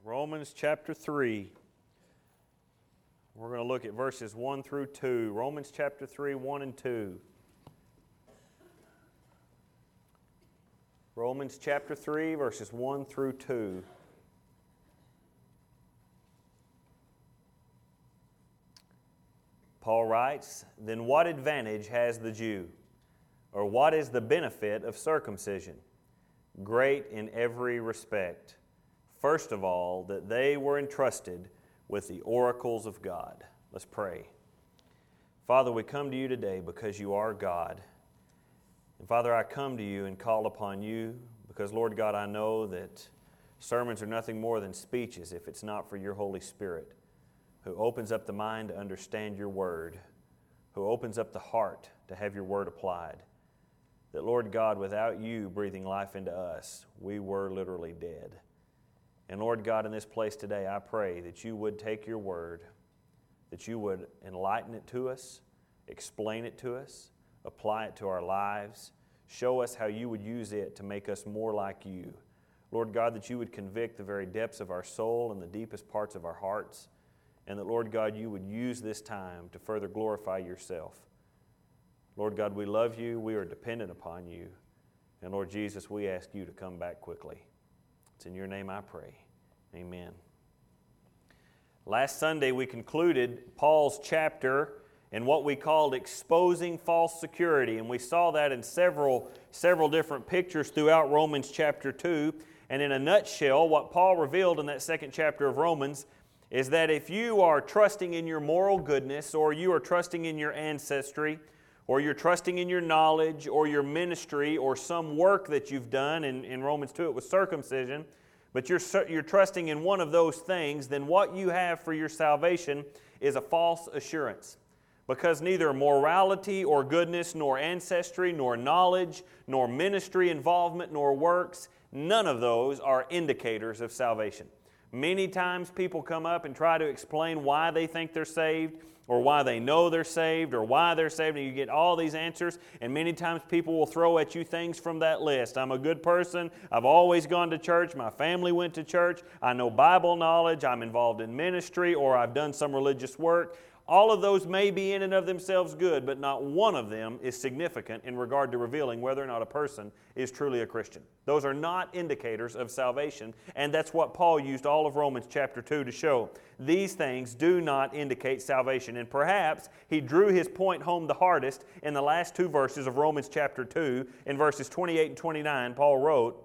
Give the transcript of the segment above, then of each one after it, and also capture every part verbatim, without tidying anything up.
Romans chapter three. We're going to look at verses one through two. Romans chapter three, one and two. Romans chapter three, verses one through two. Paul writes, "Then what advantage has the Jew? Or what is the benefit of circumcision? Great in every respect. First of all, that they were entrusted with the oracles of God." Let's pray. Father, we come to you today because you are God. And Father, I come to you and call upon you because, Lord God, I know that sermons are nothing more than speeches if it's not for your Holy Spirit, who opens up the mind to understand your word, who opens up the heart to have your word applied. That, Lord God, without you breathing life into us, we were literally dead. And Lord God, in this place today, I pray that you would take your word, that you would enlighten it to us, explain it to us, apply it to our lives, show us how you would use it to make us more like you. Lord God, that you would convict the very depths of our soul and the deepest parts of our hearts, and that, Lord God, you would use this time to further glorify yourself. Lord God, we love you, we are dependent upon you, and Lord Jesus, we ask you to come back quickly. It's in your name I pray. Amen. Last Sunday we concluded Paul's chapter in what we called exposing false security, and we saw that in several, several different pictures throughout Romans chapter two. And in a nutshell, what Paul revealed in that second chapter of Romans is that if you are trusting in your moral goodness, or you are trusting in your ancestry, or you're trusting in your knowledge, or your ministry, or some work that you've done, in, in Romans two it was circumcision, but you're, you're trusting in one of those things, then what you have for your salvation is a false assurance. Because neither morality or goodness, nor ancestry, nor knowledge, nor ministry involvement, nor works, none of those are indicators of salvation. Many times people come up and try to explain why they think they're saved, or why they know they're saved, or why they're saved, and you get all these answers, and many times people will throw at you things from that list. I'm a good person, I've always gone to church, my family went to church, I know Bible knowledge, I'm involved in ministry, or I've done some religious work. All of those may be in and of themselves good, but not one of them is significant in regard to revealing whether or not a person is truly a Christian. Those are not indicators of salvation, and that's what Paul used all of Romans chapter two to show. These things do not indicate salvation, and perhaps he drew his point home the hardest in the last two verses of Romans chapter two. In verses twenty-eight and twenty-nine, Paul wrote,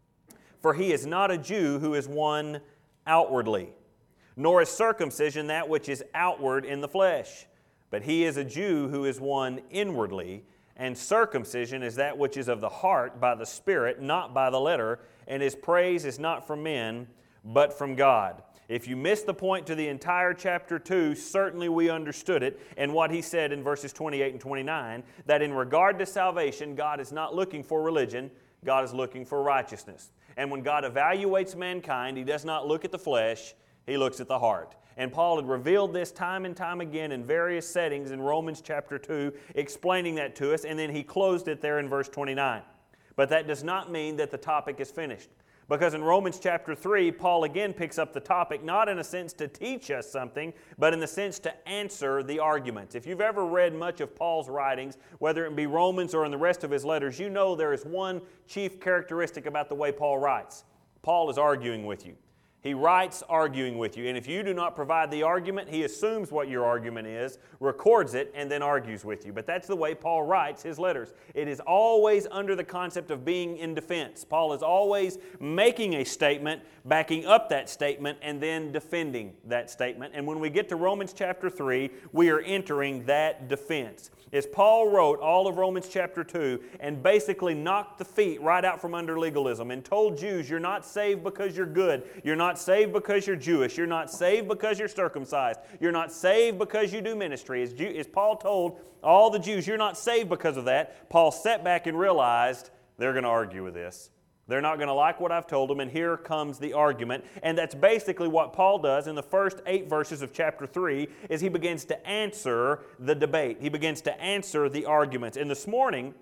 "For he is not a Jew who is one outwardly, nor is circumcision that which is outward in the flesh. But he is a Jew who is one inwardly, and circumcision is that which is of the heart by the Spirit, not by the letter, and his praise is not from men, but from God." If you missed the point to the entire chapter two, certainly we understood it, and what he said in verses twenty-eight and twenty-nine, that in regard to salvation, God is not looking for religion, God is looking for righteousness. And when God evaluates mankind, He does not look at the flesh, He looks at the heart. And Paul had revealed this time and time again in various settings in Romans chapter two, explaining that to us, and then he closed it there in verse twenty-nine. But that does not mean that the topic is finished. Because in Romans chapter three, Paul again picks up the topic, not in a sense to teach us something, but in the sense to answer the arguments. If you've ever read much of Paul's writings, whether it be Romans or in the rest of his letters, you know there is one chief characteristic about the way Paul writes. Paul is arguing with you. He writes arguing with you, and if you do not provide the argument, he assumes what your argument is, records it, and then argues with you. But that's the way Paul writes his letters. It is always under the concept of being in defense. Paul is always making a statement, backing up that statement, and then defending that statement. And when we get to Romans chapter three, we are entering that defense. As Paul wrote all of Romans chapter two and basically knocked the feet right out from under legalism and told Jews, you're not saved because you're good. You're not saved because you're Jewish. You're not saved because you're circumcised. You're not saved because you do ministry. As, Jew, as Paul told all the Jews, you're not saved because of that. Paul sat back and realized they're going to argue with this. They're not going to like what I've told them, and here comes the argument. And that's basically what Paul does in the first eight verses of chapter three, is he begins to answer the debate. He begins to answer the arguments. And this morning,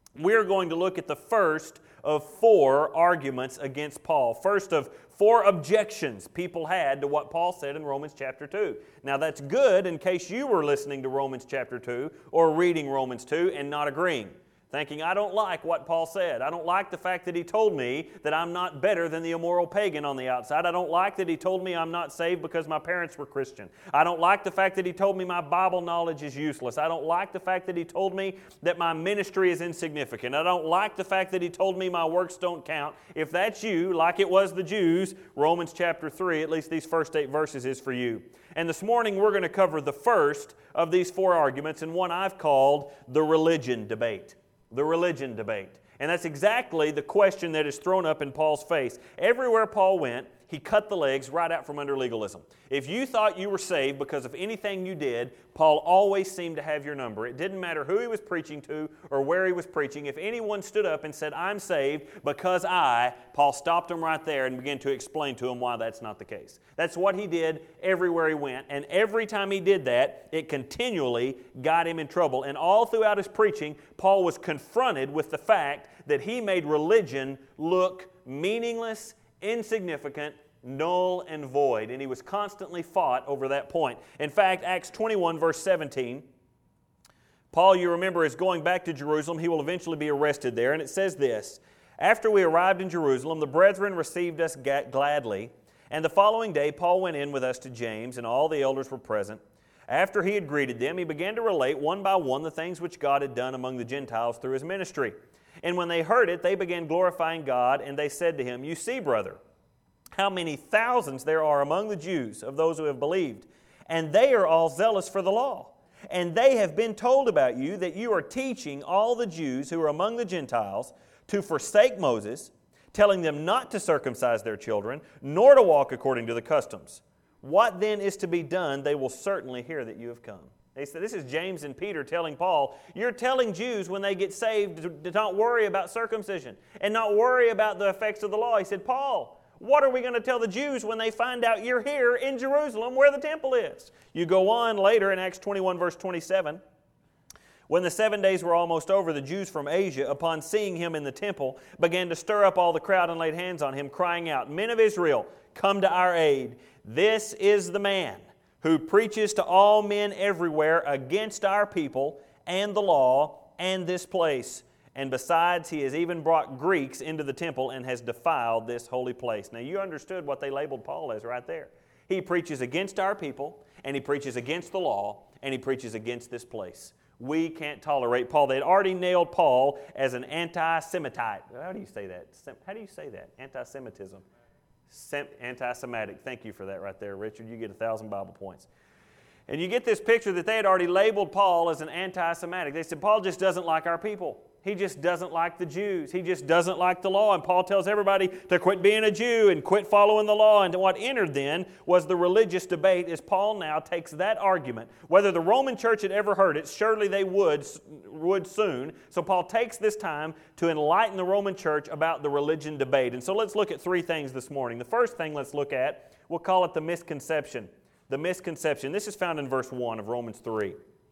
we're going to look at the first of four arguments against Paul. First of four objections people had to what Paul said in Romans chapter two. Now that's good in case you were listening to Romans chapter two or reading Romans two and not agreeing. Thinking, I don't like what Paul said. I don't like the fact that he told me that I'm not better than the immoral pagan on the outside. I don't like that he told me I'm not saved because my parents were Christian. I don't like the fact that he told me my Bible knowledge is useless. I don't like the fact that he told me that my ministry is insignificant. I don't like the fact that he told me my works don't count. If that's you, like it was the Jews, Romans chapter three, at least these first eight verses is for you. And this morning we're going to cover the first of these four arguments, and one I've called the religion debate. The religion debate. And that's exactly the question that is thrown up in Paul's face. Everywhere Paul went, he cut the legs right out from under legalism. If you thought you were saved because of anything you did, Paul always seemed to have your number. It didn't matter who he was preaching to or where he was preaching. If anyone stood up and said, I'm saved because I, Paul stopped them right there and began to explain to them why that's not the case. That's what he did everywhere he went. And every time he did that, it continually got him in trouble. And all throughout his preaching, Paul was confronted with the fact that he made religion look meaningless, insignificant, null and void. And he was constantly fought over that point. In fact, Acts twenty-one, verse seventeen, Paul, you remember, is going back to Jerusalem. He will eventually be arrested there. And it says this, after we arrived in Jerusalem, the brethren received us gladly. And the following day, Paul went in with us to James, and all the elders were present. After he had greeted them, he began to relate one by one the things which God had done among the Gentiles through his ministry. And when they heard it, they began glorifying God, and they said to him, you see, brother, how many thousands there are among the Jews of those who have believed, and they are all zealous for the law. And they have been told about you that you are teaching all the Jews who are among the Gentiles to forsake Moses, telling them not to circumcise their children, nor to walk according to the customs. What then is to be done? They will certainly hear that you have come. They said, this is James and Peter telling Paul, you're telling Jews when they get saved to, to not worry about circumcision and not worry about the effects of the law. He said, Paul, what are we going to tell the Jews when they find out you're here in Jerusalem where the temple is? You go on later in Acts twenty-one, verse twenty-seven. When the seven days were almost over, the Jews from Asia, upon seeing him in the temple, began to stir up all the crowd and laid hands on him, crying out, men of Israel, come to our aid. This is the man who preaches to all men everywhere against our people and the law and this place. And besides, he has even brought Greeks into the temple and has defiled this holy place. Now you understood what they labeled Paul as right there. He preaches against our people, and he preaches against the law, and he preaches against this place. We can't tolerate Paul. They had already nailed Paul as an anti-Semitite. How do you say that? How do you say that? Anti-Semitism. Sem- anti-Semitic. Thank you for that right there, Richard. You get a thousand Bible points. And you get this picture that they had already labeled Paul as an anti-Semitic. They said, Paul just doesn't like our people. He just doesn't like the Jews. He just doesn't like the law. And Paul tells everybody to quit being a Jew and quit following the law. And what entered then was the religious debate as Paul now takes that argument. Whether the Roman church had ever heard it, surely they would, would soon. So Paul takes this time to enlighten the Roman church about the religion debate. And so let's look at three things this morning. The first thing let's look at, we'll call it the misconception. The misconception. This is found in verse one of Romans three.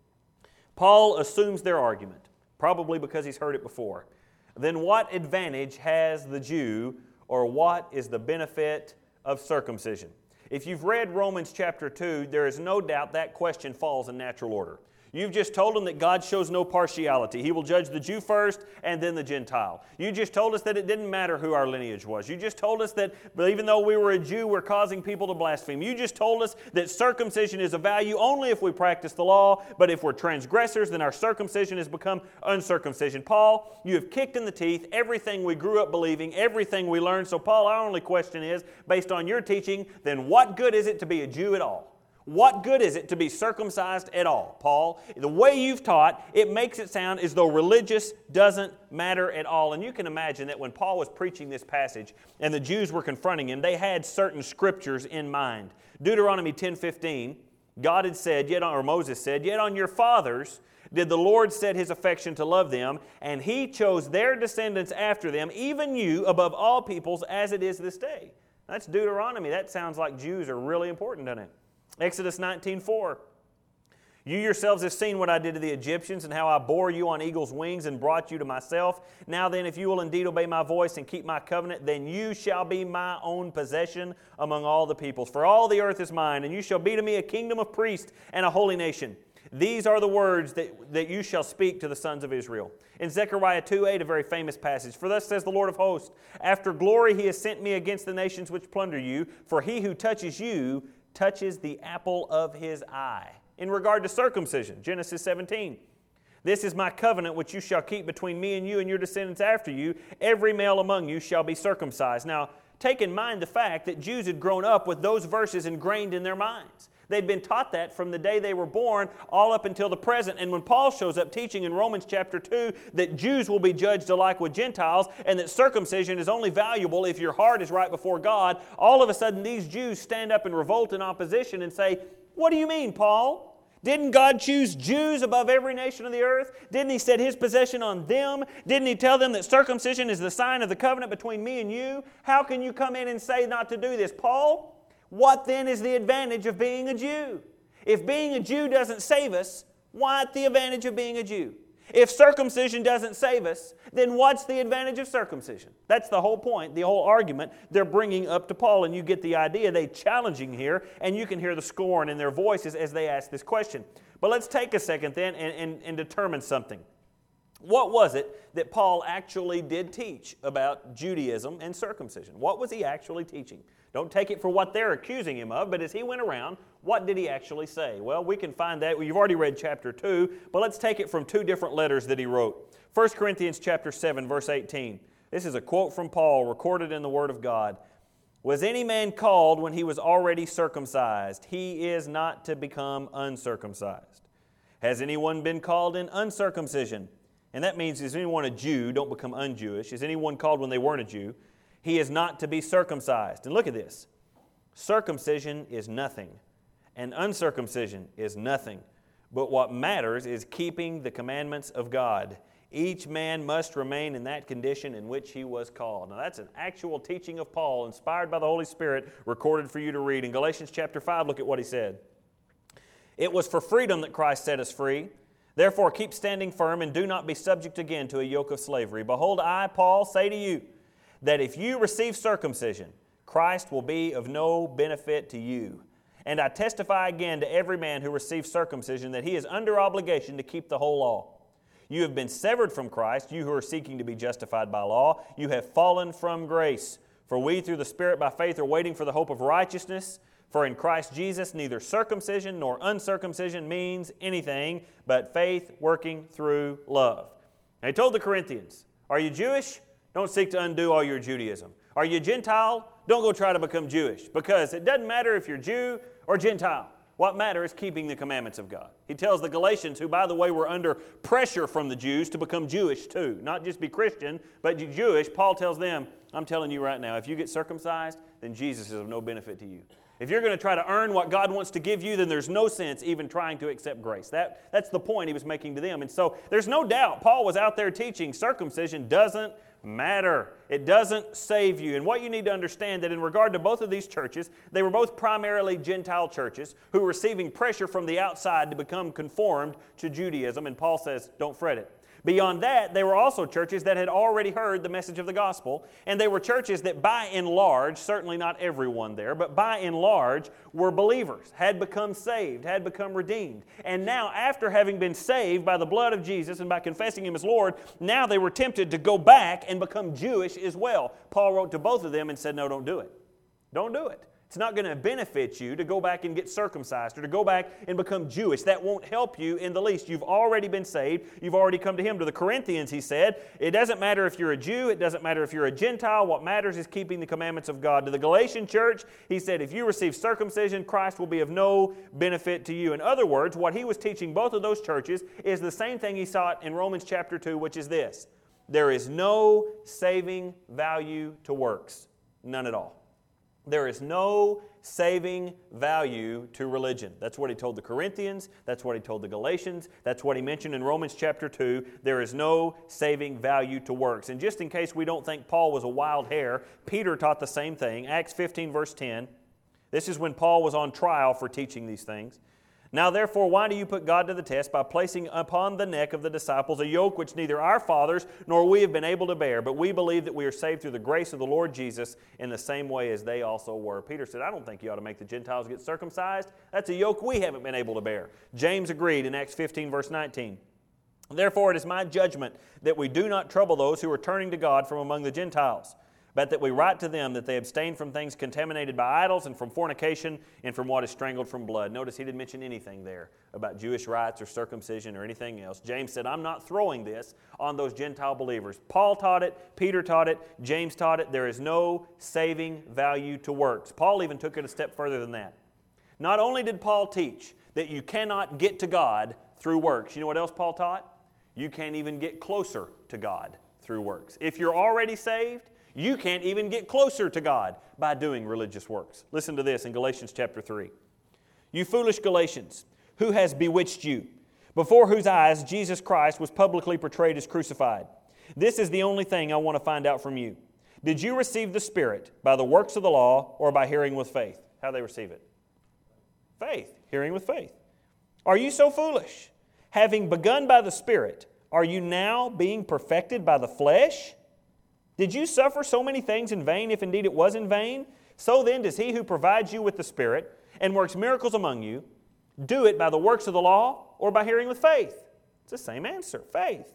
Paul assumes their argument, probably because he's heard it before. Then what advantage has the Jew, or what is the benefit of circumcision? If you've read Romans chapter two, there is no doubt that question falls in natural order. You've just told them that God shows no partiality. He will judge the Jew first and then the Gentile. You just told us that it didn't matter who our lineage was. You just told us that even though we were a Jew, we're causing people to blaspheme. You just told us that circumcision is of value only if we practice the law, but if we're transgressors, then our circumcision has become uncircumcision. Paul, you have kicked in the teeth everything we grew up believing, everything we learned. So Paul, our only question is, based on your teaching, then what good is it to be a Jew at all? What good is it to be circumcised at all, Paul? The way you've taught, it makes it sound as though religious doesn't matter at all. And you can imagine that when Paul was preaching this passage and the Jews were confronting him, they had certain scriptures in mind. Deuteronomy ten fifteen, God had said, yet on, or Moses said, yet on your fathers did the Lord set His affection to love them, and He chose their descendants after them, even you above all peoples, as it is this day. That's Deuteronomy. That sounds like Jews are really important, doesn't it? Exodus nineteen four. You yourselves have seen what I did to the Egyptians and how I bore you on eagle's wings and brought you to myself. Now then, if you will indeed obey my voice and keep my covenant, then you shall be my own possession among all the peoples. For all the earth is mine, and you shall be to me a kingdom of priests and a holy nation. These are the words that, that you shall speak to the sons of Israel. In Zechariah two eight, a very famous passage, for thus says the Lord of hosts, after glory he has sent me against the nations which plunder you, for he who touches you touches the apple of his eye. In regard to circumcision, Genesis seventeen, this is my covenant which you shall keep between me and you and your descendants after you. Every male among you shall be circumcised. Now, take in mind the fact that Jews had grown up with those verses ingrained in their minds. They'd been taught that from the day they were born all up until the present. And when Paul shows up teaching in Romans chapter two that Jews will be judged alike with Gentiles and that circumcision is only valuable if your heart is right before God, all of a sudden these Jews stand up and revolt in opposition and say, what do you mean, Paul? Didn't God choose Jews above every nation of the earth? Didn't He set His possession on them? Didn't He tell them that circumcision is the sign of the covenant between me and you? How can you come in and say not to do this? Paul, what then is the advantage of being a Jew? If being a Jew doesn't save us, what's the advantage of being a Jew? If circumcision doesn't save us, then what's the advantage of circumcision? That's the whole point, the whole argument they're bringing up to Paul, and you get the idea. They're challenging here, and you can hear the scorn in their voices as they ask this question. But let's take a second then and, and, and determine something. What was it that Paul actually did teach about Judaism and circumcision? What was he actually teaching? Don't take it for what they're accusing him of, but as he went around, what did he actually say? Well, we can find that. Well, you've already read chapter two, but let's take it from two different letters that he wrote. First Corinthians chapter seven, verse eighteen. This is a quote from Paul recorded in the Word of God. Was any man called when he was already circumcised? He is not to become uncircumcised. Has anyone been called in uncircumcision? And that means, is anyone a Jew? Don't become un-Jewish. Is anyone called when they weren't a Jew? He is not to be circumcised. And look at this. Circumcision is nothing, and uncircumcision is nothing. But what matters is keeping the commandments of God. Each man must remain in that condition in which he was called. Now that's an actual teaching of Paul, inspired by the Holy Spirit, recorded for you to read. In Galatians chapter five, look at what he said. It was for freedom that Christ set us free. Therefore keep standing firm and do not be subject again to a yoke of slavery. Behold, I, Paul, say to you, that if you receive circumcision, Christ will be of no benefit to you. And I testify again to every man who receives circumcision that he is under obligation to keep the whole law. You have been severed from Christ, you who are seeking to be justified by law. You have fallen from grace. For we through the Spirit by faith are waiting for the hope of righteousness. For in Christ Jesus neither circumcision nor uncircumcision means anything, but faith working through love. And he told the Corinthians, are you Jewish? Don't seek to undo all your Judaism. Are you Gentile? Don't go try to become Jewish, because it doesn't matter if you're Jew or Gentile. What matters is keeping the commandments of God. He tells the Galatians, who by the way were under pressure from the Jews to become Jewish too, not just be Christian, but Jewish. Paul tells them, I'm telling you right now, if you get circumcised, then Jesus is of no benefit to you. If you're going to try to earn what God wants to give you, then there's no sense even trying to accept grace. That, that's the point he was making to them. And so there's no doubt Paul was out there teaching circumcision doesn't matter. It doesn't save you. And what you need to understand that in regard to both of these churches, they were both primarily Gentile churches who were receiving pressure from the outside to become conformed to Judaism. And Paul says, don't fret it. Beyond that, they were also churches that had already heard the message of the gospel, and they were churches that by and large, certainly not everyone there, but by and large were believers, had become saved, had become redeemed. And now, after having been saved by the blood of Jesus and by confessing Him as Lord, now they were tempted to go back and become Jewish as well. Paul wrote to both of them and said, no, don't do it. Don't do it. It's not going to benefit you to go back and get circumcised or to go back and become Jewish. That won't help you in the least. You've already been saved. You've already come to Him. To the Corinthians, he said, it doesn't matter if you're a Jew. It doesn't matter if you're a Gentile. What matters is keeping the commandments of God. To the Galatian church, he said, if you receive circumcision, Christ will be of no benefit to you. In other words, what he was teaching both of those churches is the same thing he taught in Romans chapter two, which is this. There is no saving value to works. None at all. There is no saving value to religion. That's what he told the Corinthians. That's what he told the Galatians. That's what he mentioned in Romans chapter two. There is no saving value to works. And just in case we don't think Paul was a wild hare, Peter taught the same thing. Acts fifteen verse ten. This is when Paul was on trial for teaching these things. Now therefore, why do you put God to the test by placing upon the neck of the disciples a yoke which neither our fathers nor we have been able to bear? But we believe that we are saved through the grace of the Lord Jesus in the same way as they also were. Peter said, I don't think you ought to make the Gentiles get circumcised. That's a yoke we haven't been able to bear. James agreed in Acts fifteen, verse nineteen. Therefore it is my judgment that we do not trouble those who are turning to God from among the Gentiles, but that we write to them that they abstain from things contaminated by idols and from fornication and from what is strangled from blood. Notice he didn't mention anything there about Jewish rites or circumcision or anything else. James said, I'm not throwing this on those Gentile believers. Paul taught it, Peter taught it, James taught it. There is no saving value to works. Paul even took it a step further than that. Not only did Paul teach that you cannot get to God through works, you know what else Paul taught? You can't even get closer to God through works. If you're already saved, you can't even get closer to God by doing religious works. Listen to this in Galatians chapter three. You foolish Galatians, who has bewitched you, before whose eyes Jesus Christ was publicly portrayed as crucified? This is the only thing I want to find out from you. Did you receive the Spirit by the works of the law or by hearing with faith? How do they receive it? Faith. Hearing with faith. Are you so foolish? Having begun by the Spirit, are you now being perfected by the flesh? Did you suffer so many things in vain, if indeed it was in vain? So then does He who provides you with the Spirit and works miracles among you do it by the works of the law or by hearing with faith? It's the same answer, faith.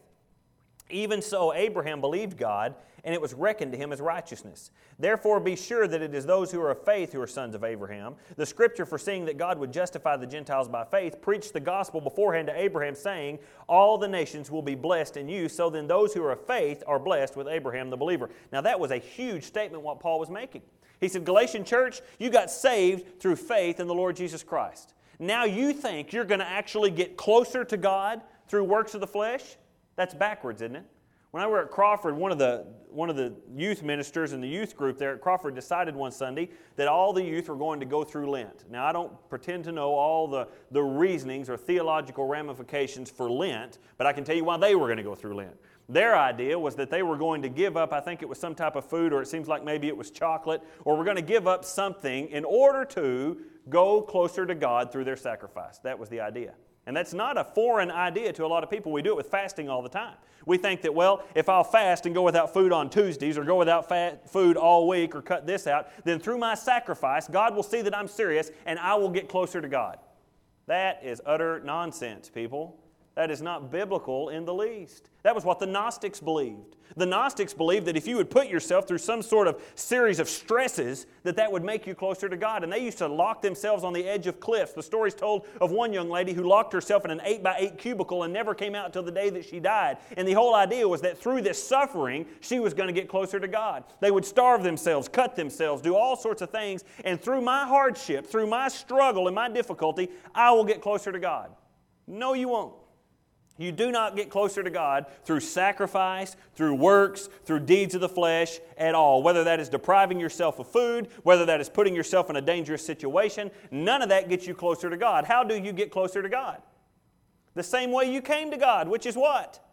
Even so, Abraham believed God, and it was reckoned to him as righteousness. Therefore, be sure that it is those who are of faith who are sons of Abraham. The Scripture, foreseeing that God would justify the Gentiles by faith, preached the gospel beforehand to Abraham, saying, all the nations will be blessed in you. So then those who are of faith are blessed with Abraham the believer. Now that was a huge statement what Paul was making. He said, Galatian church, you got saved through faith in the Lord Jesus Christ. Now you think you're going to actually get closer to God through works of the flesh? That's backwards, isn't it? When I were at Crawford, one of the one of the youth ministers in the youth group there at Crawford decided one Sunday that all the youth were going to go through Lent. Now, I don't pretend to know all the, the reasonings or theological ramifications for Lent, but I can tell you why they were going to go through Lent. Their idea was that they were going to give up, I think it was some type of food, or it seems like maybe it was chocolate, or we're going to give up something in order to go closer to God through their sacrifice. That was the idea. And that's not a foreign idea to a lot of people. We do it with fasting all the time. We think that, well, if I'll fast and go without food on Tuesdays or go without fat food all week or cut this out, then through my sacrifice, God will see that I'm serious and I will get closer to God. That is utter nonsense, people. That is not biblical in the least. That was what the Gnostics believed. The Gnostics believed that if you would put yourself through some sort of series of stresses, that that would make you closer to God. And they used to lock themselves on the edge of cliffs. The story's told of one young lady who locked herself in an eight by eight cubicle and never came out until the day that she died. And the whole idea was that through this suffering, she was going to get closer to God. They would starve themselves, cut themselves, do all sorts of things. And through my hardship, through my struggle and my difficulty, I will get closer to God. No, you won't. You do not get closer to God through sacrifice, through works, through deeds of the flesh at all. Whether that is depriving yourself of food, whether that is putting yourself in a dangerous situation, none of that gets you closer to God. How do you get closer to God? The same way you came to God, which is what?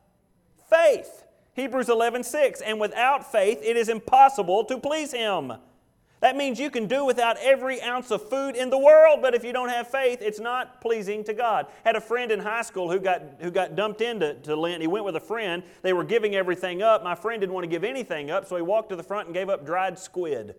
Faith. Hebrews eleven six. And without faith it is impossible to please Him. That means you can do without every ounce of food in the world, but if you don't have faith, it's not pleasing to God. Had a friend in high school who got who got dumped into to Lent. He went with a friend. They were giving everything up. My friend didn't want to give anything up, so he walked to the front and gave up dried squid.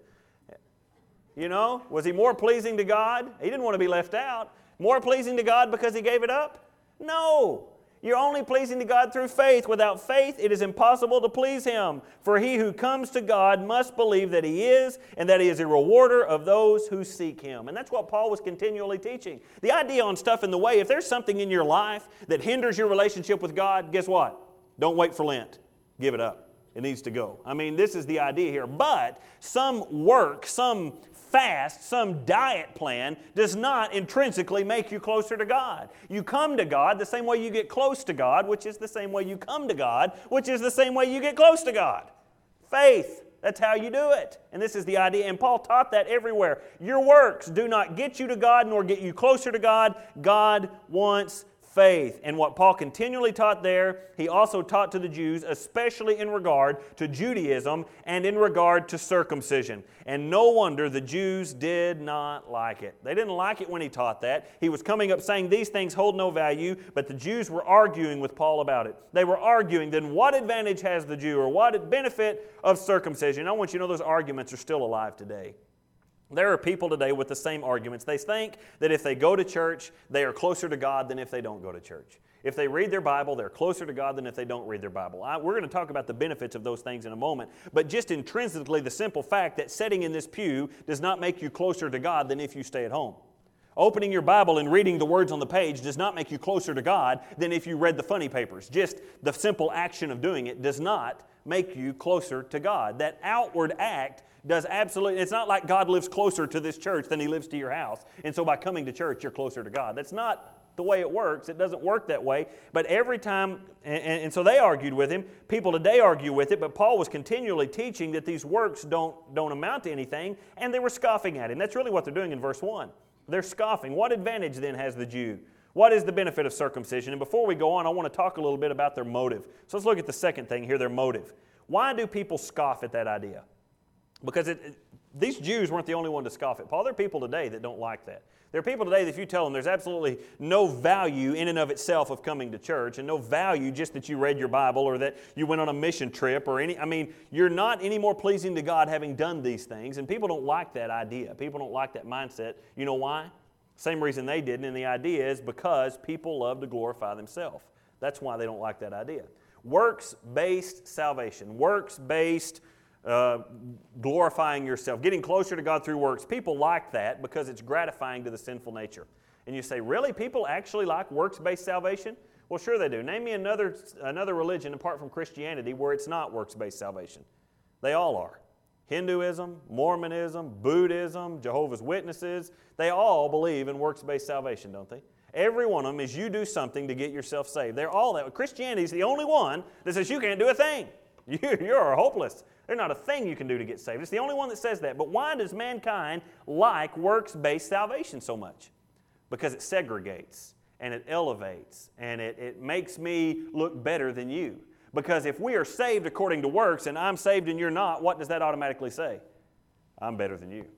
You know, was he more pleasing to God? He didn't want to be left out. More pleasing to God because he gave it up? No. You're only pleasing to God through faith. Without faith, it is impossible to please Him. For he who comes to God must believe that He is, and that He is a rewarder of those who seek Him. And that's what Paul was continually teaching. The idea on stuff in the way, if there's something in your life that hinders your relationship with God, guess what? Don't wait for Lent. Give it up. It needs to go. I mean, this is the idea here. But some work, some fast, some diet plan does not intrinsically make you closer to God. You come to God the same way you get close to God, which is the same way you come to God, which is the same way you get close to God. Faith. That's how you do it. And this is the idea. And Paul taught that everywhere. Your works do not get you to God nor get you closer to God. God wants faith. And what Paul continually taught there, he also taught to the Jews, especially in regard to Judaism and in regard to circumcision. And no wonder the Jews did not like it. They didn't like it when he taught that. He was coming up saying these things hold no value, but the Jews were arguing with Paul about it. They were arguing, then what advantage has the Jew, or what benefit of circumcision? I want you to know those arguments are still alive today. There are people today with the same arguments. They think that if they go to church, they are closer to God than if they don't go to church. If they read their Bible, they're closer to God than if they don't read their Bible. I, we're going to talk about the benefits of those things in a moment. But just intrinsically, the simple fact that sitting in this pew does not make you closer to God than if you stay at home. Opening your Bible and reading the words on the page does not make you closer to God than if you read the funny papers. Just the simple action of doing it does not make you closer to God. That outward act does absolutely, it's not like God lives closer to this church than He lives to your house. And so by coming to church, you're closer to God. That's not the way it works. It doesn't work that way. But every time, and, and so they argued with him. People today argue with it, but Paul was continually teaching that these works don't, don't amount to anything, and they were scoffing at him. That's really what they're doing in verse one. They're scoffing. What advantage then has the Jew? What is the benefit of circumcision? And before we go on, I want to talk a little bit about their motive. So let's look at the second thing here, their motive. Why do people scoff at that idea? Because it, it, these Jews weren't the only one to scoff at Paul. There are people today that don't like that. There are people today that if you tell them there's absolutely no value in and of itself of coming to church, and no value just that you read your Bible or that you went on a mission trip or any, I mean, you're not any more pleasing to God having done these things, and people don't like that idea. People don't like that mindset. You know why? Same reason they didn't, and the idea is because people love to glorify themselves. That's why they don't like that idea. Works-based salvation, works-based Uh, glorifying yourself, getting closer to God through works. People like that because it's gratifying to the sinful nature. And you say, really? People actually like works-based salvation? Well, sure they do. Name me another, another religion apart from Christianity where it's not works-based salvation. They all are. Hinduism, Mormonism, Buddhism, Jehovah's Witnesses, they all believe in works-based salvation, don't they? Every one of them is you do something to get yourself saved. They're all that. Christianity is the only one that says you can't do a thing. You, you're hopeless. There's not a thing you can do to get saved. It's the only one that says that. But why does mankind like works-based salvation so much? Because it segregates, and it elevates, and it, it makes me look better than you. Because if we are saved according to works, and I'm saved and you're not, what does that automatically say? I'm better than you.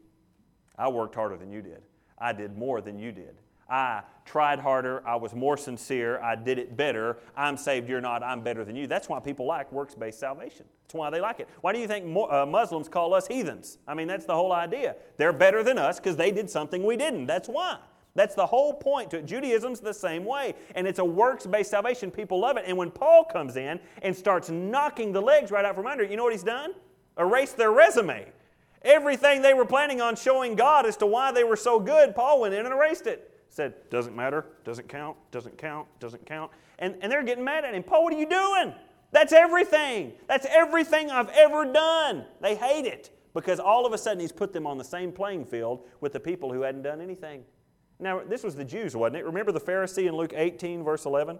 I worked harder than you did. I did more than you did. I tried harder, I was more sincere, I did it better, I'm saved, you're not, I'm better than you. That's why people like works-based salvation. That's why they like it. Why do you think uh, Muslims call us heathens? I mean, that's the whole idea. They're better than us because they did something we didn't. That's why. That's the whole point to it. Judaism's the same way, and it's a works-based salvation. People love it, and when Paul comes in and starts knocking the legs right out from under it, you know what he's done? Erased their resume. Everything they were planning on showing God as to why they were so good, Paul went in and erased it. Said, doesn't matter, doesn't count, doesn't count, doesn't count. And, and they're getting mad at him. Paul, what are you doing? That's everything. That's everything I've ever done. They hate it because all of a sudden he's put them on the same playing field with the people who hadn't done anything. Now, this was the Jews, wasn't it? Remember the Pharisee in Luke eighteen, verse eleven?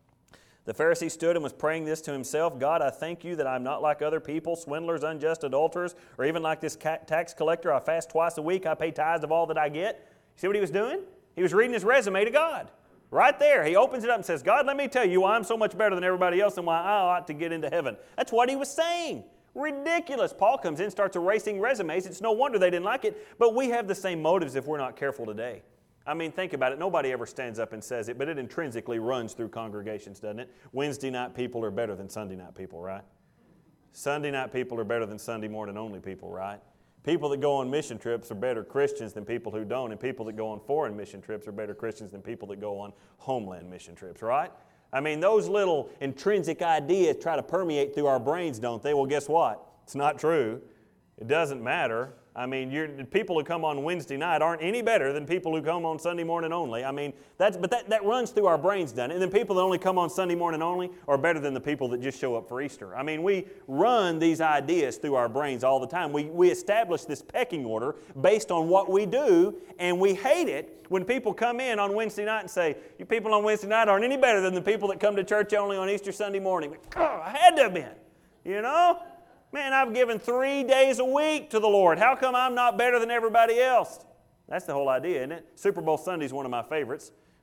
The Pharisee stood and was praying this to himself, God, I thank you that I'm not like other people, swindlers, unjust, adulterers, or even like this tax collector. I fast twice a week. I pay tithes of all that I get. See what he was doing? He was reading his resume to God. Right there, he opens it up and says, God, let me tell you why I'm so much better than everybody else and why I ought to get into heaven. That's what he was saying. Ridiculous. Paul comes in, starts erasing resumes. It's no wonder they didn't like it, but we have the same motives if we're not careful today. I mean, think about it. Nobody ever stands up and says it, but it intrinsically runs through congregations, doesn't it? Wednesday night people are better than Sunday night people, right? Sunday night people are better than Sunday morning only people, right? People that go on mission trips are better Christians than people who don't, and people that go on foreign mission trips are better Christians than people that go on homeland mission trips, right? I mean, those little intrinsic ideas try to permeate through our brains, don't they? Well, guess what? It's not true. It doesn't matter. I mean, you're, people who come on Wednesday night aren't any better than people who come on Sunday morning only. I mean, that's but that, that runs through our brains, doesn't it? And then people that only come on Sunday morning only are better than the people that just show up for Easter. I mean, we run these ideas through our brains all the time. We, we establish this pecking order based on what we do, and we hate it when people come in on Wednesday night and say, you people on Wednesday night aren't any better than the people that come to church only on Easter Sunday morning. Oh, I had to have been, you know? Man, I've given three days a week to the Lord. How come I'm not better than everybody else? That's the whole idea, isn't it? Super Bowl Sunday is one of my favorites.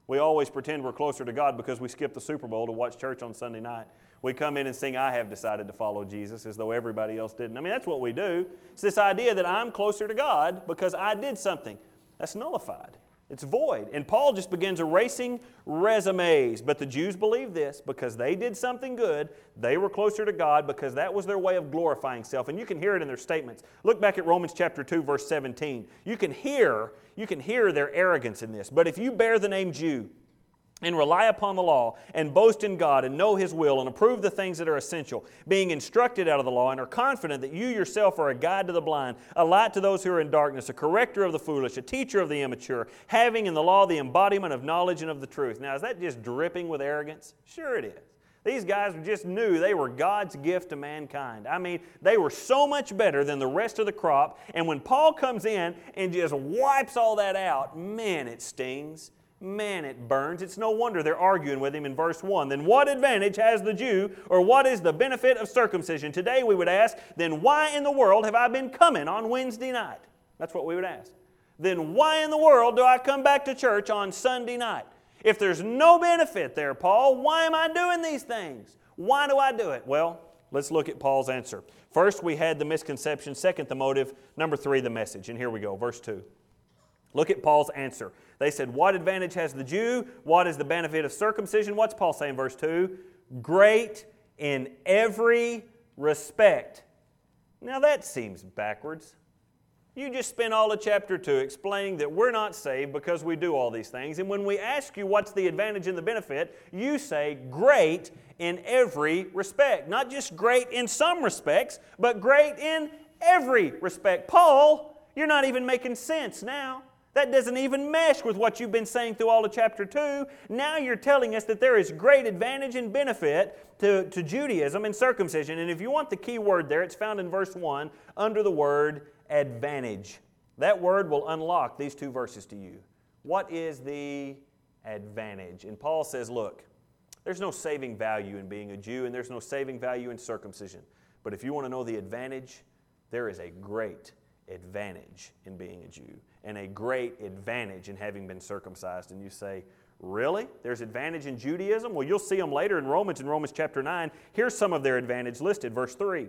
We always pretend we're closer to God because we skip the Super Bowl to watch church on Sunday night. We come in and sing, I have decided to follow Jesus, as though everybody else didn't. I mean, that's what we do. It's this idea that I'm closer to God because I did something. That's nullified. It's void. And Paul just begins erasing resumes. But the Jews believed this because they did something good. They were closer to God because that was their way of glorifying self. And you can hear it in their statements. Look back at Romans chapter two, verse seventeen. You can hear, you can hear their arrogance in this. But if you bear the name Jew, and rely upon the law, and boast in God, and know His will, and approve the things that are essential, being instructed out of the law, and are confident that you yourself are a guide to the blind, a light to those who are in darkness, a corrector of the foolish, a teacher of the immature, having in the law the embodiment of knowledge and of the truth. Now, is that just dripping with arrogance? Sure it is. These guys just knew they were God's gift to mankind. I mean, they were so much better than the rest of the crop, and when Paul comes in and just wipes all that out, man, it stings. Man, it burns. It's no wonder they're arguing with him in verse one. Then what advantage has the Jew, or what is the benefit of circumcision? Today we would ask, then why in the world have I been coming on Wednesday night? That's what we would ask. Then why in the world do I come back to church on Sunday night? If there's no benefit there, Paul, why am I doing these things? Why do I do it? Well, let's look at Paul's answer. First, we had the misconception. Second, the motive. Number three, the message. And here we go, verse two. Look at Paul's answer. They said, what advantage has the Jew? What is the benefit of circumcision? What's Paul saying in verse two? Great in every respect. Now that seems backwards. You just spent all of chapter two explaining that we're not saved because we do all these things. And when we ask you what's the advantage and the benefit, you say great in every respect. Not just great in some respects, but great in every respect. Paul, you're not even making sense now. That doesn't even mesh with what you've been saying through all of chapter two. Now you're telling us that there is great advantage and benefit to, to Judaism and circumcision. And if you want the key word there, it's found in verse one under the word advantage. That word will unlock these two verses to you. What is the advantage? And Paul says, look, there's no saving value in being a Jew, and there's no saving value in circumcision. But if you want to know the advantage, there is a great advantage in being a Jew and a great advantage in having been circumcised. And you say, really? There's advantage in Judaism? Well, you'll see them later in Romans, in Romans chapter nine. Here's some of their advantage listed, verse three.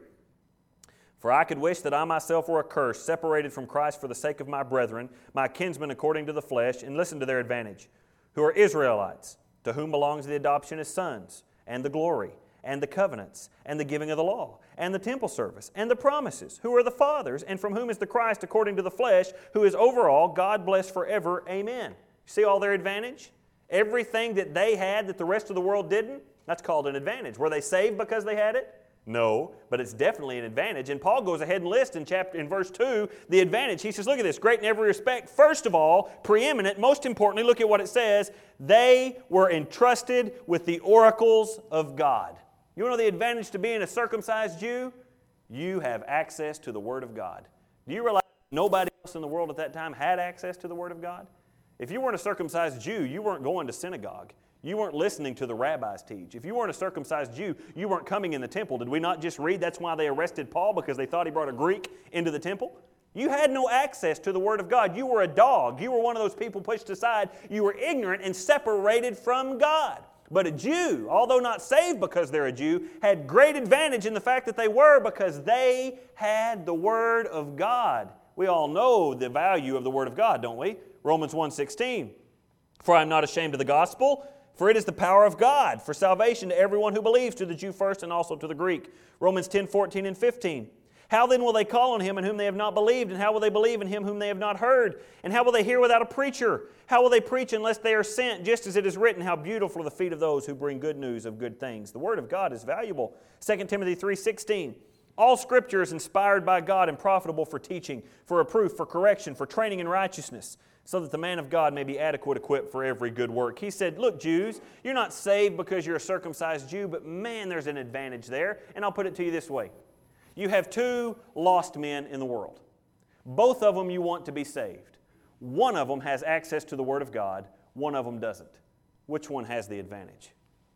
For I could wish that I myself were accursed, separated from Christ for the sake of my brethren, my kinsmen according to the flesh, and listen to their advantage, who are Israelites, to whom belongs the adoption as sons, and the glory, and the covenants, and the giving of the law, and the temple service, and the promises, who are the fathers, and from whom is the Christ according to the flesh, who is over all, God bless forever. Amen. See all their advantage? Everything that they had that the rest of the world didn't, that's called an advantage. Were they saved because they had it? No, but it's definitely an advantage. And Paul goes ahead and lists in chapter in verse two the advantage. He says, look at this, great in every respect. First of all, preeminent, most importantly, look at what it says. They were entrusted with the oracles of God. You want to know the advantage to being a circumcised Jew? You have access to the Word of God. Do you realize nobody else in the world at that time had access to the Word of God? If you weren't a circumcised Jew, you weren't going to synagogue. You weren't listening to the rabbis teach. If you weren't a circumcised Jew, you weren't coming in the temple. Did we not just read that's why they arrested Paul, because they thought he brought a Greek into the temple? You had no access to the Word of God. You were a dog. You were one of those people pushed aside. You were ignorant and separated from God. But a Jew, although not saved because they're a Jew, had great advantage in the fact that they were, because they had the Word of God. We all know the value of the Word of God, don't we? Romans one sixteen. For I am not ashamed of the gospel, for it is the power of God for salvation to everyone who believes, to the Jew first and also to the Greek. Romans ten fourteen and fifteen. How then will they call on Him in whom they have not believed? And how will they believe in Him whom they have not heard? And how will they hear without a preacher? How will they preach unless they are sent? Just as it is written, how beautiful are the feet of those who bring good news of good things. The Word of God is valuable. Second Timothy three sixteen. All Scripture is inspired by God and profitable for teaching, for reproof, for correction, for training in righteousness, so that the man of God may be adequate, equipped for every good work. He said, look, Jews, you're not saved because you're a circumcised Jew, but man, there's an advantage there. And I'll put it to you this way. You have two lost men in the world. Both of them you want to be saved. One of them has access to the Word of God. One of them doesn't. Which one has the advantage?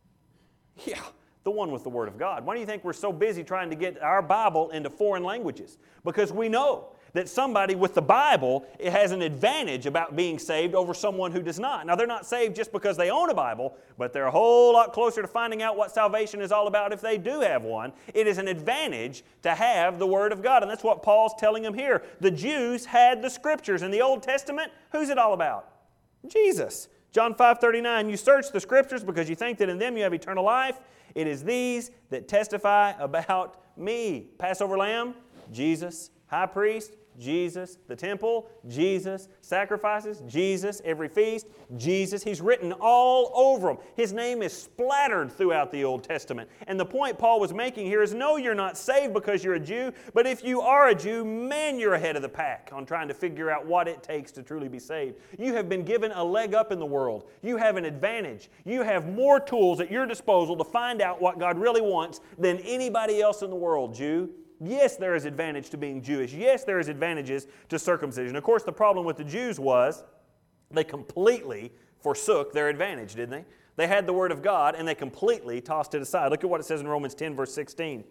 Yeah, the one with the Word of God. Why do you think we're so busy trying to get our Bible into foreign languages? Because we know that somebody with the Bible it has an advantage about being saved over someone who does not. Now, they're not saved just because they own a Bible, but they're a whole lot closer to finding out what salvation is all about if they do have one. It is an advantage to have the Word of God, and that's what Paul's telling them here. The Jews had the Scriptures. In the Old Testament, who's it all about? Jesus. John five thirty-nine, you search the Scriptures because you think that in them you have eternal life. It is these that testify about me. Passover lamb, Jesus. High priest, Jesus. The temple, Jesus. Sacrifices, Jesus. Every feast, Jesus. He's written all over them. His name is splattered throughout the Old Testament. And the point Paul was making here is, no, you're not saved because you're a Jew, but if you are a Jew, man, you're ahead of the pack on trying to figure out what it takes to truly be saved. You have been given a leg up in the world. You have an advantage. You have more tools at your disposal to find out what God really wants than anybody else in the world, Jew. Yes, there is advantage to being Jewish. Yes, there is advantages to circumcision. Of course, the problem with the Jews was they completely forsook their advantage, didn't they? They had the Word of God, and they completely tossed it aside. Look at what it says in Romans ten, verse sixteen.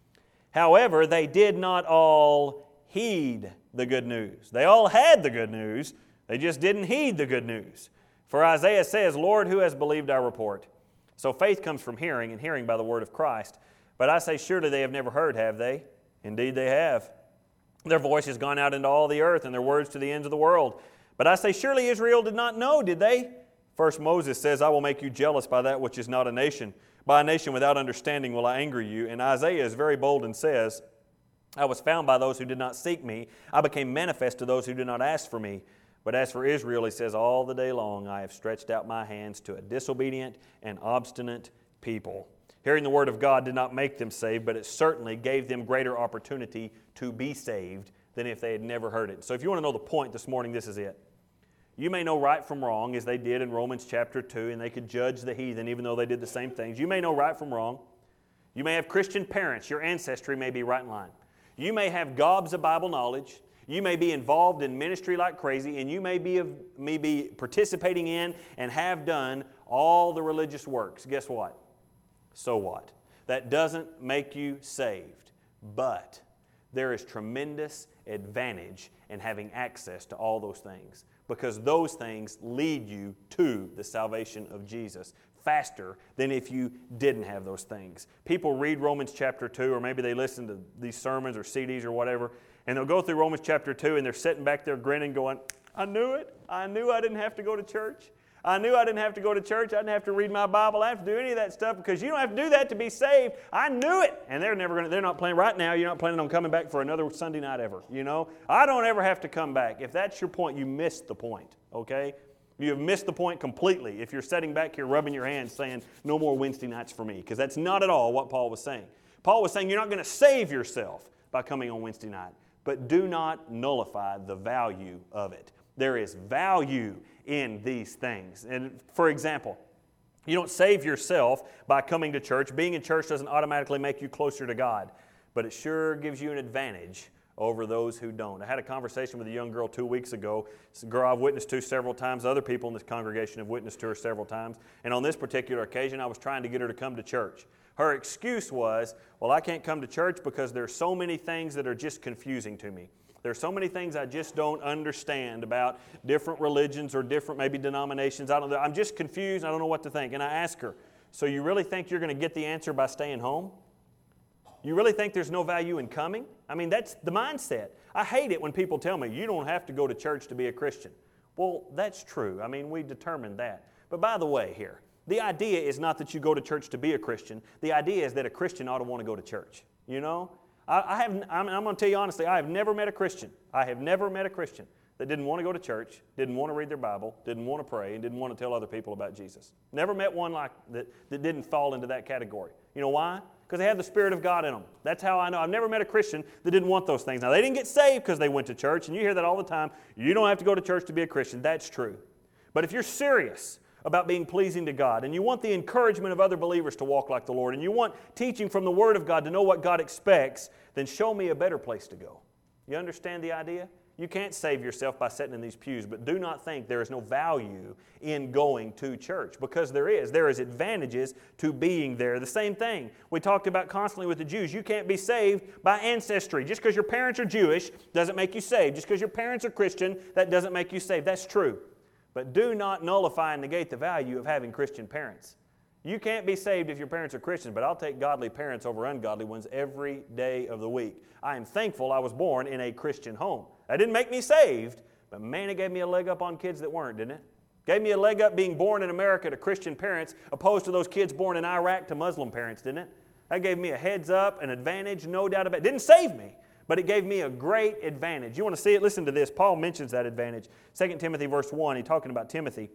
However, they did not all heed the good news. They all had the good news. They just didn't heed the good news. For Isaiah says, Lord, who has believed our report? So faith comes from hearing, and hearing by the word of Christ. But I say, surely they have never heard, have they? Indeed they have. Their voice has gone out into all the earth, and their words to the ends of the world. But I say, surely Israel did not know, did they? First Moses says, I will make you jealous by that which is not a nation. By a nation without understanding will I anger you. And Isaiah is very bold and says, I was found by those who did not seek me. I became manifest to those who did not ask for me. But as for Israel, he says, all the day long I have stretched out my hands to a disobedient and obstinate people. Hearing the Word of God did not make them saved, but it certainly gave them greater opportunity to be saved than if they had never heard it. So if you want to know the point this morning, this is it. You may know right from wrong, as they did in Romans chapter two, and they could judge the heathen even though they did the same things. You may know right from wrong. You may have Christian parents. Your ancestry may be right in line. You may have gobs of Bible knowledge. You may be involved in ministry like crazy, and you may be, may be participating in and have done all the religious works. Guess what? So what? That doesn't make you saved. But there is tremendous advantage in having access to all those things, because those things lead you to the salvation of Jesus faster than if you didn't have those things. People read Romans chapter two, or maybe they listen to these sermons or C Ds or whatever, and they'll go through Romans chapter two and they're sitting back there grinning going, I knew it. I knew I didn't have to go to church. I knew I didn't have to go to church. I didn't have to read my Bible. I didn't have to do any of that stuff because you don't have to do that to be saved. I knew it. And they're never going to, they're not planning right now. You're not planning on coming back for another Sunday night ever. You know, I don't ever have to come back. If that's your point, you missed the point, okay? You have missed the point completely if you're sitting back here rubbing your hands saying, no more Wednesday nights for me, because that's not at all what Paul was saying. Paul was saying you're not going to save yourself by coming on Wednesday night, but do not nullify the value of it. There is value in these things. And for example, you don't save yourself by coming to church. Being in church doesn't automatically make you closer to God, but it sure gives you an advantage over those who don't. I had a conversation with a young girl two weeks ago. It's a girl I've witnessed to several times. Other people in this congregation have witnessed to her several times. And on this particular occasion, I was trying to get her to come to church. Her excuse was, well, I can't come to church because there's so many things that are just confusing to me. There's so many things I just don't understand about different religions or different maybe denominations. I don't know. I'm just confused. I don't know what to think. And I ask her, so you really think you're going to get the answer by staying home? You really think there's no value in coming? I mean, that's the mindset. I hate it when people tell me, you don't have to go to church to be a Christian. Well, that's true. I mean, we determined that. But by the way here, the idea is not that you go to church to be a Christian. The idea is that a Christian ought to want to go to church. You know? I, I have, I'm, I'm going to tell you honestly, I have never met a Christian. I have never met a Christian that didn't want to go to church, didn't want to read their Bible, didn't want to pray, and didn't want to tell other people about Jesus. Never met one like that that didn't fall into that category. You know why? Because they have the Spirit of God in them. That's how I know. I've never met a Christian that didn't want those things. Now, they didn't get saved because they went to church, and you hear that all the time. You don't have to go to church to be a Christian. That's true. But if you're serious about being pleasing to God, and you want the encouragement of other believers to walk like the Lord, and you want teaching from the Word of God to know what God expects, then show me a better place to go. You understand the idea? You can't save yourself by sitting in these pews, but do not think there is no value in going to church, because there is. There is advantages to being there. The same thing we talked about constantly with the Jews. You can't be saved by ancestry. Just because your parents are Jewish doesn't make you saved. Just because your parents are Christian, that doesn't make you saved. That's true. But do not nullify and negate the value of having Christian parents. You can't be saved if your parents are Christians, but I'll take godly parents over ungodly ones every day of the week. I am thankful I was born in a Christian home. That didn't make me saved, but man, it gave me a leg up on kids that weren't, didn't it? Gave me a leg up being born in America to Christian parents opposed to those kids born in Iraq to Muslim parents, didn't it? That gave me a heads up, an advantage, no doubt about it. It didn't save me, but it gave me a great advantage. You want to see it? Listen to this. Paul mentions that advantage. Second Timothy verse one, he's talking about Timothy.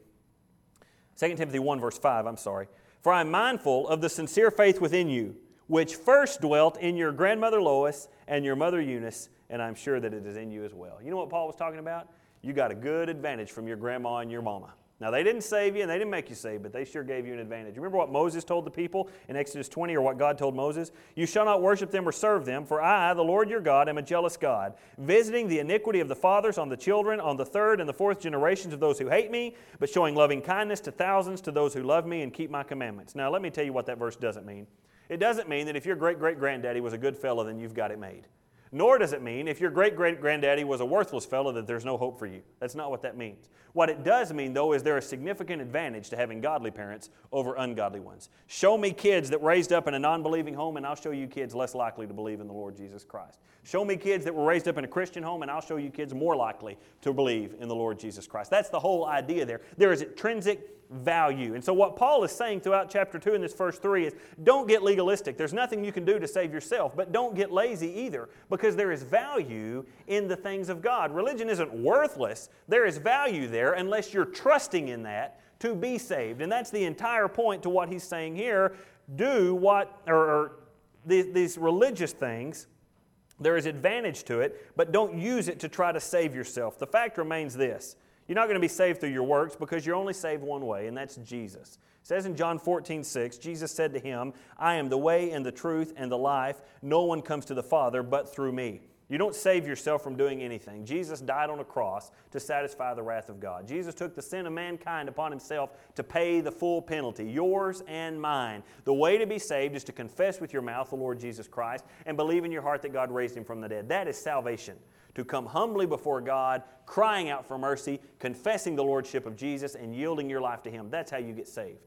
Second Timothy one verse five, I'm sorry. For I am mindful of the sincere faith within you, which first dwelt in your grandmother Lois and your mother Eunice, and I'm sure that it is in you as well. You know what Paul was talking about? You got a good advantage from your grandma and your mama. Now, they didn't save you and they didn't make you saved, but they sure gave you an advantage. Remember what Moses told the people in Exodus twenty, or what God told Moses? You shall not worship them or serve them, for I, the Lord your God, am a jealous God, visiting the iniquity of the fathers on the children, on the third and the fourth generations of those who hate me, but showing loving kindness to thousands to those who love me and keep my commandments. Now, let me tell you what that verse doesn't mean. It doesn't mean that if your great-great-granddaddy was a good fellow, then you've got it made. Nor does it mean if your great-great-granddaddy was a worthless fellow that there's no hope for you. That's not what that means. What it does mean, though, is there a significant advantage to having godly parents over ungodly ones. Show me kids that raised up in a non-believing home, and I'll show you kids less likely to believe in the Lord Jesus Christ. Show me kids that were raised up in a Christian home, and I'll show you kids more likely to believe in the Lord Jesus Christ. That's the whole idea there. There is intrinsic value. And so what Paul is saying throughout chapter two in this first three is, don't get legalistic. There's nothing you can do to save yourself, but don't get lazy either, because there is value in the things of God. Religion isn't worthless. There is value there unless you're trusting in that to be saved. And that's the entire point to what he's saying here. Do what, or, or these, these religious things, there is advantage to it, but don't use it to try to save yourself. The fact remains this. You're not going to be saved through your works, because you're only saved one way, and that's Jesus. It says in John fourteen six, Jesus said to him, I am the way and the truth and the life. No one comes to the Father but through me. You don't save yourself from doing anything. Jesus died on a cross to satisfy the wrath of God. Jesus took the sin of mankind upon himself to pay the full penalty, yours and mine. The way to be saved is to confess with your mouth the Lord Jesus Christ and believe in your heart that God raised him from the dead. That is salvation. To come humbly before God, crying out for mercy, confessing the lordship of Jesus, and yielding your life to him. That's how you get saved.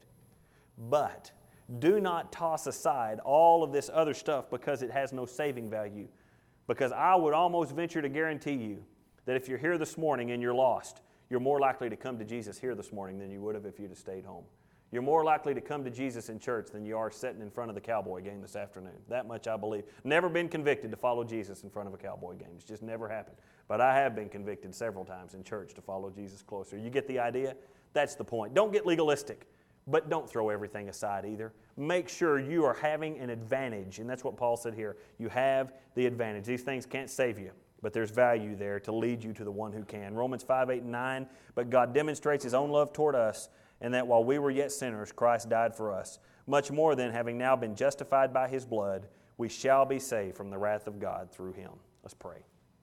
But do not toss aside all of this other stuff because it has no saving value. Because I would almost venture to guarantee you that if you're here this morning and you're lost, you're more likely to come to Jesus here this morning than you would have if you'd have stayed home. You're more likely to come to Jesus in church than you are sitting in front of the Cowboy game this afternoon. That much I believe. Never been convicted to follow Jesus in front of a Cowboy game. It's just never happened. But I have been convicted several times in church to follow Jesus closer. You get the idea? That's the point. Don't get legalistic, but don't throw everything aside either. Make sure you are having an advantage, and that's what Paul said here. You have the advantage. These things can't save you, but there's value there to lead you to the one who can. Romans five, eight, and nine, but God demonstrates his own love toward us, and that while we were yet sinners, Christ died for us. Much more than, having now been justified by his blood, we shall be saved from the wrath of God through him. Let's pray.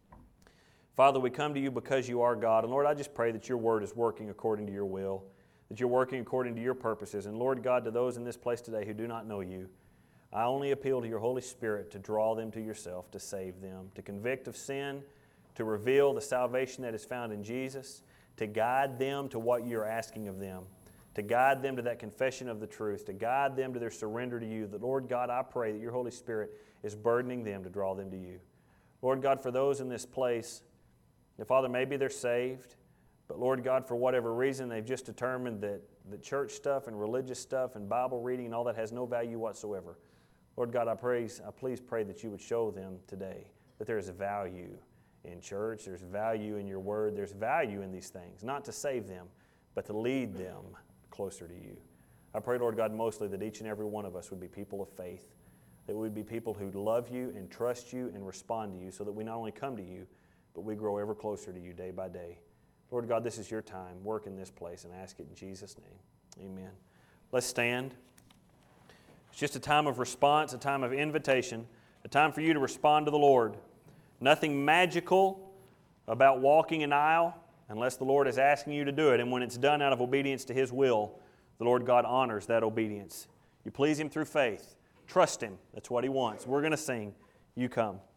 Father, we come to you because you are God. And Lord, I just pray that your word is working according to your will, that you're working according to your purposes. And Lord God, to those in this place today who do not know you, I only appeal to your Holy Spirit to draw them to yourself, to save them, to convict of sin, to reveal the salvation that is found in Jesus, to guide them to what you're asking of them, to guide them to that confession of the truth, to guide them to their surrender to you. That, Lord God, I pray that your Holy Spirit is burdening them to draw them to you. Lord God, for those in this place, that, Father, maybe they're saved, but Lord God, for whatever reason, they've just determined that the church stuff and religious stuff and Bible reading and all that has no value whatsoever. Lord God, I praise, I please pray that you would show them today that there is value in church, there's value in your word, there's value in these things, not to save them, but to lead them closer to you. I pray, Lord God, mostly that each and every one of us would be people of faith, that we would be people who love you and trust you and respond to you, so that we not only come to you, but we grow ever closer to you day by day. Lord God, this is your time. Work in this place, and ask it in Jesus' name. Amen. Let's stand. It's just a time of response, a time of invitation, a time for you to respond to the Lord. Nothing magical, about walking an aisle unless the Lord is asking you to do it. And when it's done out of obedience to His will, the Lord God honors that obedience. You please Him through faith. Trust Him. That's what He wants. We're going to sing, You Come.